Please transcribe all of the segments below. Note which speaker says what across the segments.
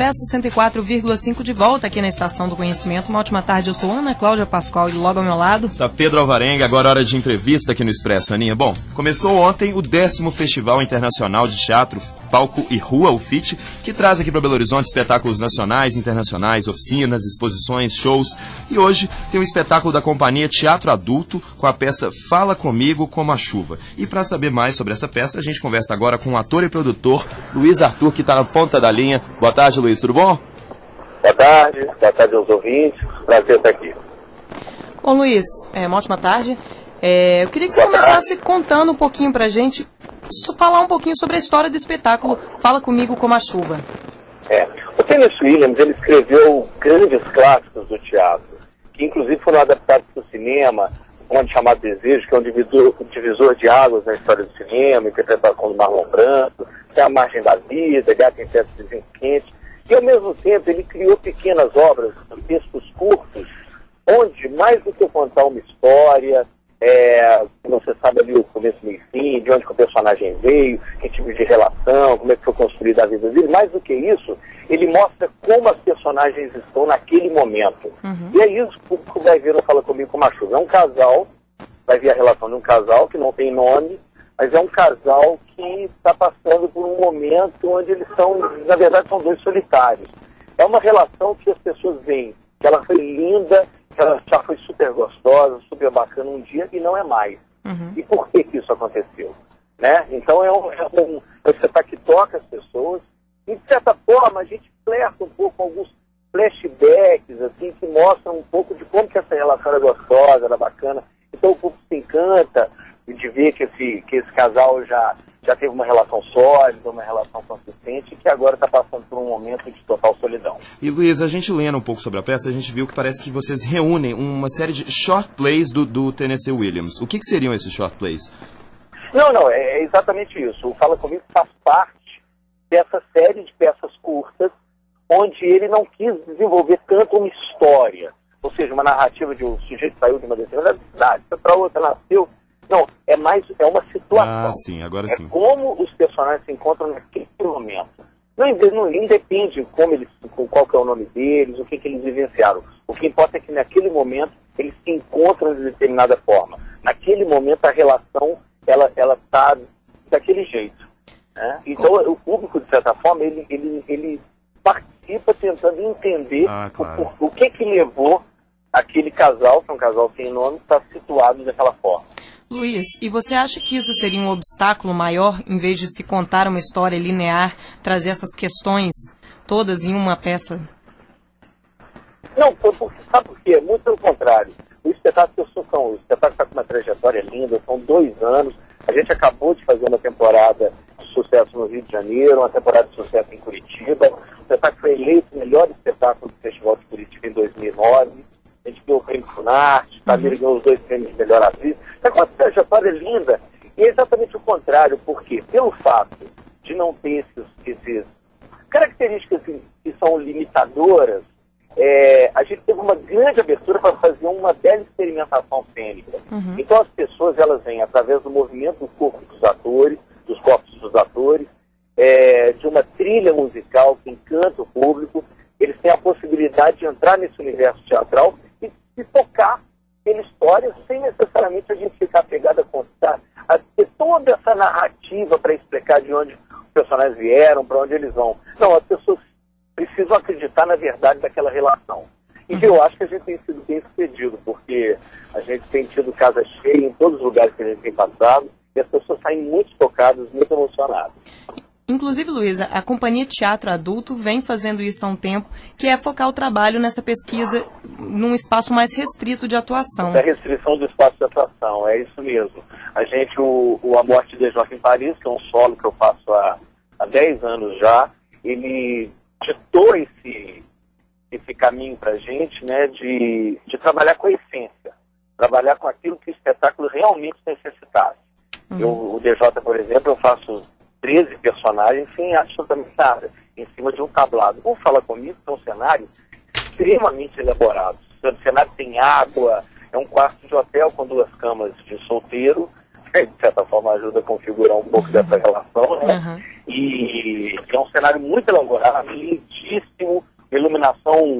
Speaker 1: Expresso 104,5 de volta aqui na Estação do Conhecimento. Uma ótima tarde, eu sou Ana Cláudia Pascoal e logo ao meu lado
Speaker 2: está Pedro Alvarenga, agora hora de entrevista aqui no Expresso, Aninha. Bom, começou ontem o 10º Festival Internacional de Teatro, Palco e Rua, o FIT, que traz aqui para Belo Horizonte espetáculos nacionais, internacionais, oficinas, exposições, shows. E hoje tem um espetáculo da companhia Teatro Adulto com a peça Fala Comigo Como a Chuva. E para saber mais sobre essa peça, a gente conversa agora com o ator e produtor Luiz Arthur, que está na ponta da linha. Boa tarde, Luiz, tudo bom?
Speaker 3: Boa tarde aos ouvintes, prazer estar aqui.
Speaker 1: Bom, Luiz, uma ótima tarde. Eu queria que você começasse contando um pouquinho pra gente, falar um pouquinho sobre a história do espetáculo Fala Comigo Como a Chuva.
Speaker 3: O Tennessee Williams, ele escreveu grandes clássicos do teatro, que inclusive foram adaptados para o cinema, onde chamado Desejo, que é um divisor de águas na história do cinema, interpretação do Marlon Brando, tem A Margem da Vida, Gato em Teto de Vinho Quente, e ao mesmo tempo ele criou pequenas obras, textos curtos, onde mais do que contar uma história, você sabe ali o começo, meio e fim, de onde que o personagem veio, que tipo de relação, como é que foi construída a vida dele, mais do que isso, ele mostra como as personagens estão naquele momento. E é isso que o público vai ver no Fala Comigo Como a Chuva. É um casal, vai ver a relação de um casal que não tem nome, mas é um casal que está passando por um momento onde eles são, na verdade, são dois solitários. É uma relação que as pessoas veem, que ela foi linda, que ela já foi super gostosa, super bacana um dia e não é mais. E por que isso aconteceu? Né? Então é um espetáculo que toca as pessoas e, de certa forma, a gente flerta um pouco com alguns flashbacks assim, que mostram um pouco de como que essa relação era gostosa, era bacana. Então o público se encanta de ver que esse casal já teve uma relação sólida, uma relação consistente e que agora está passando por um momento de total solidão.
Speaker 2: E Luiz, a gente lendo um pouco sobre a peça, a gente viu que parece que vocês reúnem uma série de short plays do Tennessee Williams. O que seriam esses short plays?
Speaker 3: Não, é exatamente isso. O Fala Comigo faz parte dessa série de peças curtas onde ele não quis desenvolver tanto uma história, ou seja, uma narrativa de um sujeito que saiu de uma determinada cidade, foi para outra, nasceu. Não, é uma situação.
Speaker 2: Sim, agora sim.
Speaker 3: É como os personagens se encontram naquele momento. Não independe qual que é o nome deles, o que eles vivenciaram. O que importa é que naquele momento eles se encontram de determinada forma. Naquele momento a relação ela está daquele jeito. Né? Então o público, de certa forma, ele participa tentando entender
Speaker 2: claro.
Speaker 3: o que levou aquele casal, que é um casal sem nome, estar situado daquela forma.
Speaker 1: Luiz, e você acha que isso seria um obstáculo maior, em vez de se contar uma história linear, trazer essas questões todas em uma peça?
Speaker 3: Não, sabe por quê? Muito pelo contrário. O espetáculo está com uma trajetória linda, são 2 anos. A gente acabou de fazer uma temporada de sucesso no Rio de Janeiro, uma temporada de sucesso em Curitiba. O espetáculo foi eleito o melhor espetáculo do Festival de Curitiba em 2009. A gente ganhou o prêmio Funarte, Tamir ganhou os 2 prêmios de melhor atriz. Está com uma trajetória linda. E é exatamente o contrário, porque pelo fato de não ter esses características que são limitadoras, a gente teve uma grande abertura para fazer uma bela experimentação cênica. Então as pessoas elas vêm através do movimento do corpo dos atores, dos corpos dos atores, de uma trilha musical que encanta o público. Eles têm a possibilidade de entrar nesse universo teatral e tocar pela história sem necessariamente a gente ficar pegado a contar, a ter toda essa narrativa para explicar de onde os personagens vieram, para onde eles vão. Não, as pessoas precisam acreditar na verdade daquela relação. E eu acho que a gente tem sido bem sucedido, porque a gente tem tido casa cheia em todos os lugares que a gente tem passado e as pessoas saem muito tocadas, muito emocionadas.
Speaker 1: Inclusive, Luísa, a Companhia Teatro Adulto vem fazendo isso há um tempo, que é focar o trabalho nessa pesquisa num espaço mais restrito de atuação.
Speaker 3: A restrição do espaço de atuação, é isso mesmo. A gente, o A Morte de Joaquim Paris, que é um solo que eu faço há 10 anos já, ele ditou esse caminho para a gente, né, de trabalhar com a essência, trabalhar com aquilo que o espetáculo realmente necessitasse. O DJ, por exemplo, eu faço 13 personagens sem absolutamente nada, em cima de um tablado. Ou Fala Comigo, é um cenário extremamente elaborado. O cenário tem água, é um quarto de hotel com 2 camas de solteiro, que de certa forma ajuda a configurar um pouco dessa relação, né? E é um cenário muito elaborado, lindíssimo, iluminação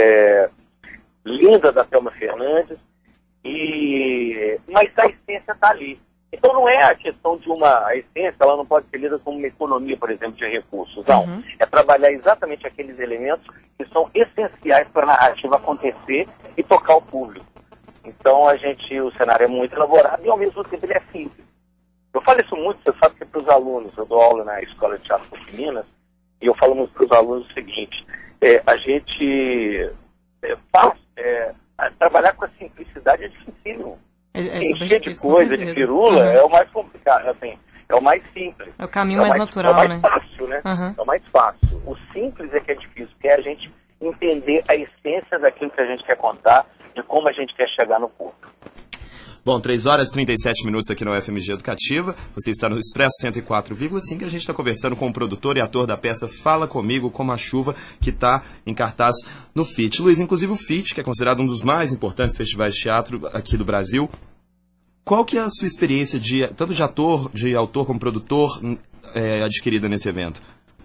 Speaker 3: linda da Thelma Fernandes, mas a essência está ali. Então não é a questão de a essência, ela não pode ser lida como uma economia, por exemplo, de recursos. Não. É trabalhar exatamente aqueles elementos que são essenciais para a narrativa acontecer e tocar o público. Então o cenário é muito elaborado e ao mesmo tempo ele é simples. Eu falo isso muito, você sabe que para os alunos, eu dou aula na Escola de Teatro de Minas, e eu falo muito para os alunos o seguinte, a gente trabalhar com a simplicidade é dificílimo. Encher de coisa, de firula, é o mais complicado, assim, é o mais simples.
Speaker 1: É o caminho mais natural, né?
Speaker 3: É o mais fácil, né? É o mais fácil. O simples é que é difícil, porque é a gente entender a essência daquilo que a gente quer contar e como a gente quer chegar no público.
Speaker 2: Bom, 3h37 aqui no FMG Educativa. Você está no Expresso 104,5. A gente está conversando com o produtor e ator da peça Fala Comigo, Como a Chuva, que está em cartaz no FIT. Luiz, inclusive o FIT, que é considerado um dos mais importantes festivais de teatro aqui do Brasil. Qual que é a sua experiência tanto de autor como produtor adquirida nesse evento?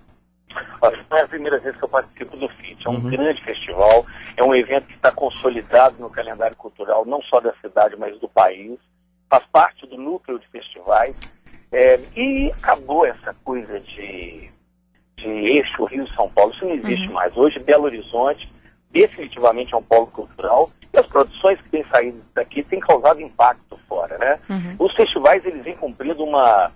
Speaker 3: Não é a primeira vez que eu participo do FIT. É um grande festival, é um evento que está consolidado no calendário cultural, não só da cidade, mas do país. Faz parte do núcleo de festivais. E acabou essa coisa de eixo Rio-São Paulo. Isso não existe mais. Hoje, Belo Horizonte definitivamente é um polo cultural. E as produções que têm saído daqui têm causado impacto fora, né? Os festivais, eles vêm cumprindo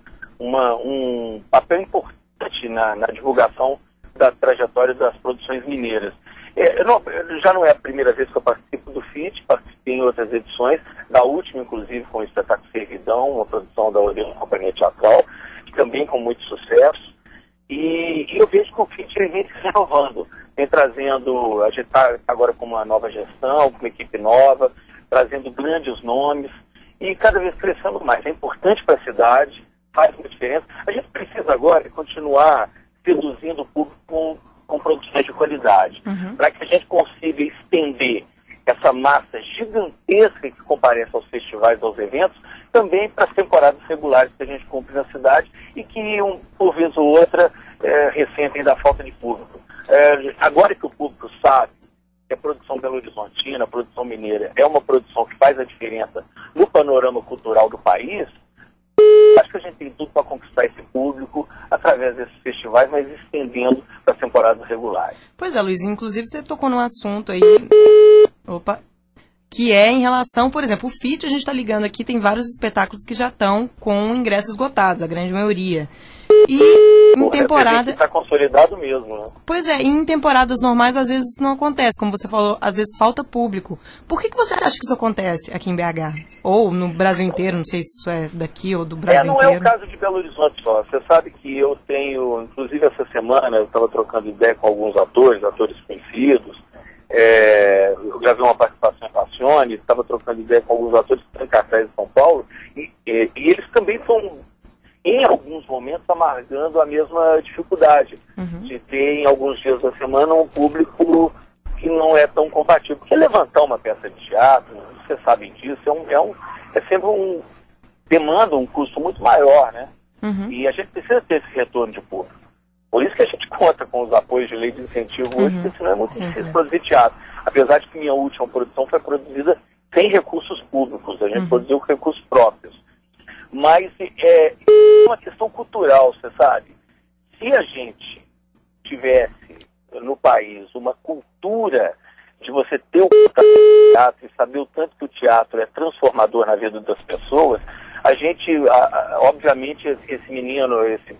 Speaker 3: um papel importante na divulgação da trajetória das produções mineiras. Já não é a primeira vez que eu participo do FIT, participei em outras edições, da última, inclusive, com o espetáculo Servidão, uma produção da Orelha Companhia Teatral, também com muito sucesso. E eu vejo que o FIT vem se renovando, vem trazendo, a gente está agora com uma nova gestão, com uma equipe nova, trazendo grandes nomes e cada vez crescendo mais. É importante para a cidade, faz uma diferença. A gente precisa agora continuar seduzindo o público com produções de qualidade, para que a gente consiga estender essa massa gigantesca que comparece aos festivais, aos eventos, também para as temporadas regulares que a gente cumpre na cidade e que, por vez ou outra, ressentem da falta de público. Agora que o público sabe que a produção belo-horizontina, a produção mineira, é uma produção que faz a diferença no panorama cultural do país, acho que a gente tem tudo para conquistar esse público através desses festivais, mas estendendo para as temporadas regulares.
Speaker 1: Pois é, Luiz, inclusive você tocou num assunto aí, que é em relação, por exemplo, o FIT, a gente está ligando aqui, tem vários espetáculos que já estão com ingressos esgotados, a grande maioria. E em temporada...
Speaker 3: Está consolidado mesmo, né?
Speaker 1: Pois é, em temporadas normais às vezes isso não acontece, como você falou, às vezes falta público. Por que você acha que isso acontece aqui em BH? Ou no Brasil inteiro, não sei se isso é daqui ou do Brasil inteiro.
Speaker 3: Não é o caso de Belo Horizonte só. Você sabe que eu tenho, inclusive essa semana, eu estava trocando ideia com alguns atores conhecidos, eu já vi uma participação em Passione, estava trocando ideia com alguns atores que estão em cartaz de São Paulo, e eles também estão, em alguns momentos, amargando a mesma dificuldade de ter, em alguns dias da semana, um público que não é tão compatível. Porque levantar uma peça de teatro, vocês sabem disso, é sempre demanda um custo muito maior, né? E a gente precisa ter esse retorno de público. Por isso que a gente conta com os apoios de lei de incentivo hoje, porque senão é muito difícil produzir teatro. Apesar de que minha última produção foi produzida sem recursos públicos, a gente produziu com recursos próprios. Mas é uma questão cultural, você sabe. Se a gente tivesse no país uma cultura de você ter o teatro e saber o tanto que o teatro é transformador na vida das pessoas, a gente, obviamente, esse menino, esse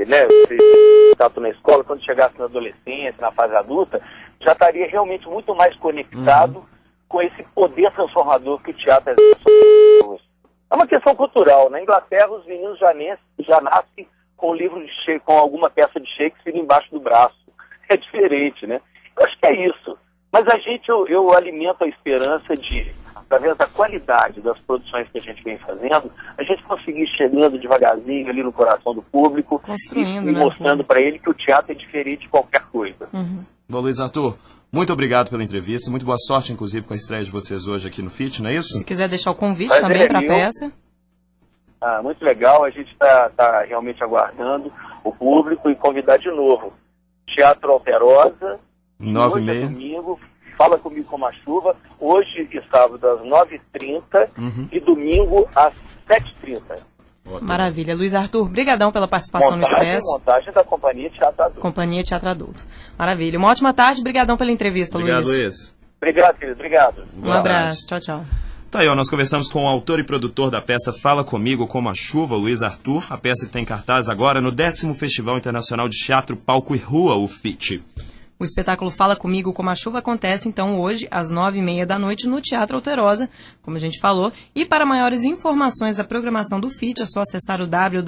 Speaker 3: teatro na escola, quando chegasse na adolescência, na fase adulta, já estaria realmente muito mais conectado com esse poder transformador que o teatro exerce sobre as pessoas. É uma questão cultural. Na Inglaterra, os meninos já nascem com com alguma peça de Shakespeare embaixo do braço. É diferente, né? Eu acho que é isso. Mas eu alimento a esperança de, através da qualidade das produções que a gente vem fazendo, a gente conseguir chegando devagarzinho ali no coração do público e mostrando para ele que o teatro é diferente de qualquer coisa.
Speaker 2: Bom, Luiz Arthur, muito obrigado pela entrevista, muito boa sorte, inclusive, com a estreia de vocês hoje aqui no FIT, não é isso?
Speaker 1: Se quiser deixar o convite também para a peça.
Speaker 3: Muito legal, a gente está realmente aguardando o público e convidar de novo. Teatro Alterosa,
Speaker 2: 9h30.
Speaker 3: Hoje é domingo, Fala Comigo Como a Chuva, hoje e sábado às 9h30 e domingo às 7h30.
Speaker 1: Maravilha. Luiz Arthur, brigadão pela participação no Expresso.
Speaker 3: Montagem da Companhia Teatro Adulto.
Speaker 1: Companhia Teatro Adulto. Maravilha. Uma ótima tarde, brigadão pela entrevista,
Speaker 2: Obrigado,
Speaker 1: Luiz.
Speaker 2: Luiz.
Speaker 3: Obrigado, querido. Obrigado.
Speaker 1: Um abraço. Tchau, tchau.
Speaker 2: Tá aí, ó, nós conversamos com o autor e produtor da peça Fala Comigo Como a Chuva, Luiz Arthur. A peça que tem cartaz agora no 10º Festival Internacional de Teatro, Palco e Rua, o FIT.
Speaker 1: O espetáculo Fala Comigo Como a Chuva acontece, então, hoje, às 9h30 da noite, no Teatro Alterosa, como a gente falou. E para maiores informações da programação do FIT, é só acessar o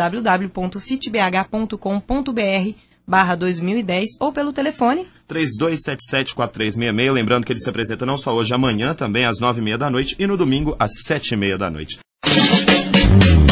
Speaker 1: www.fitbh.com.br/2010 ou pelo telefone
Speaker 2: 3277-4366. Lembrando que ele se apresenta não só hoje, amanhã também, às 9h30 da noite, e no domingo, às 7h30 da noite.